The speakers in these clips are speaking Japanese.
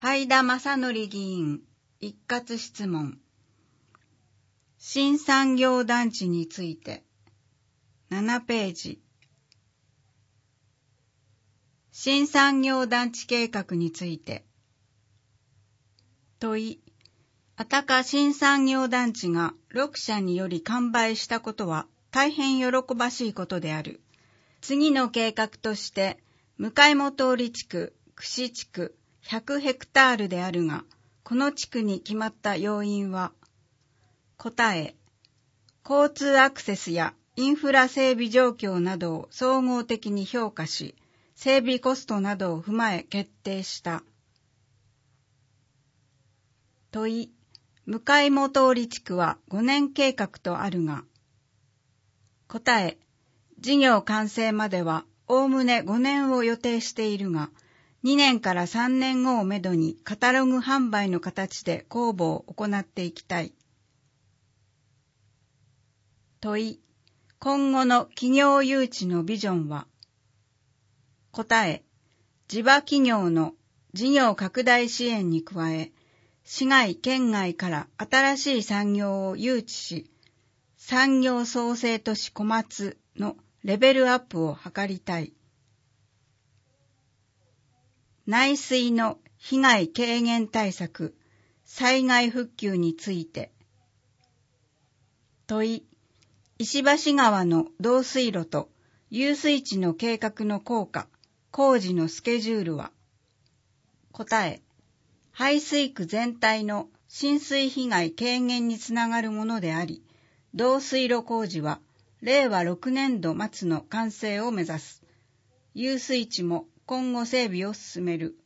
灰田正則議員一括質問。新産業団地について7ページ。新産業団地計画について問い。あたか新産業団地が6社により完売したことは大変喜ばしいことである。次の計画として向本通地区、串地区100ヘクタールであるが、この地区に決まった要因は、答え、交通アクセスやインフラ整備状況などを総合的に評価し、整備コストなどを踏まえ決定した。問い、向本通地区は5年計画とあるが、答え、事業完成まではおおむね5年を予定しているが、2年から3年後をめどにカタログ販売の形で公募を行っていきたい。問い、今後の企業誘致のビジョンは、答え、地場企業の事業拡大支援に加え、市外県外から新しい産業を誘致し、産業創生都市小松のレベルアップを図りたい。内水の被害軽減対策、災害復旧について。問い、石橋川の導水路と遊水池の計画の効果、工事のスケジュールは。答え、排水区全体の浸水被害軽減につながるものであり、導水路工事は令和6年度末の完成を目指す。遊水池も今後整備を進める。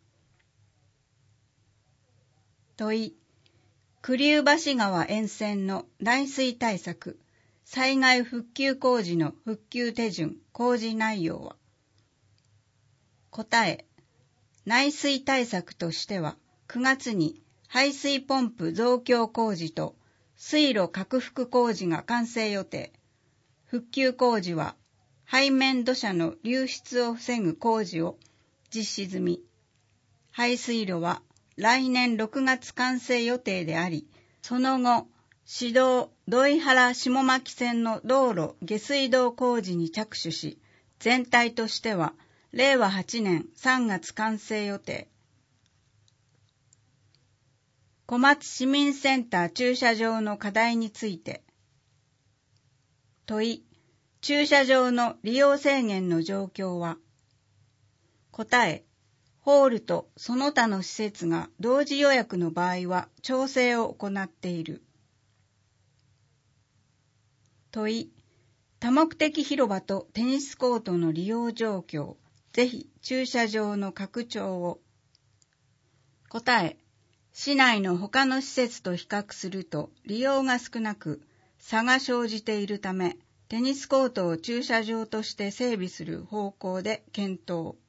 問い、栗生橋川沿線の内水対策、災害復旧工事の復旧手順、工事内容は。答え、内水対策としては、9月に排水ポンプ増強工事と水路拡幅工事が完成予定。復旧工事は、背面土砂の流出を防ぐ工事を実施済み。排水路は来年6月完成予定であり、その後、市道土井原下牧線の道路下水道工事に着手し、全体としては令和8年3月完成予定。小松市民センター駐車場の課題について。問い、駐車場の利用制限の状況は。答え、ホールとその他の施設が同時予約の場合は調整を行っている。問い、多目的広場とテニスコートの利用状況、ぜひ駐車場の拡張を。答え、市内の他の施設と比較すると利用が少なく差が生じているため、テニスコートを駐車場として整備する方向で検討。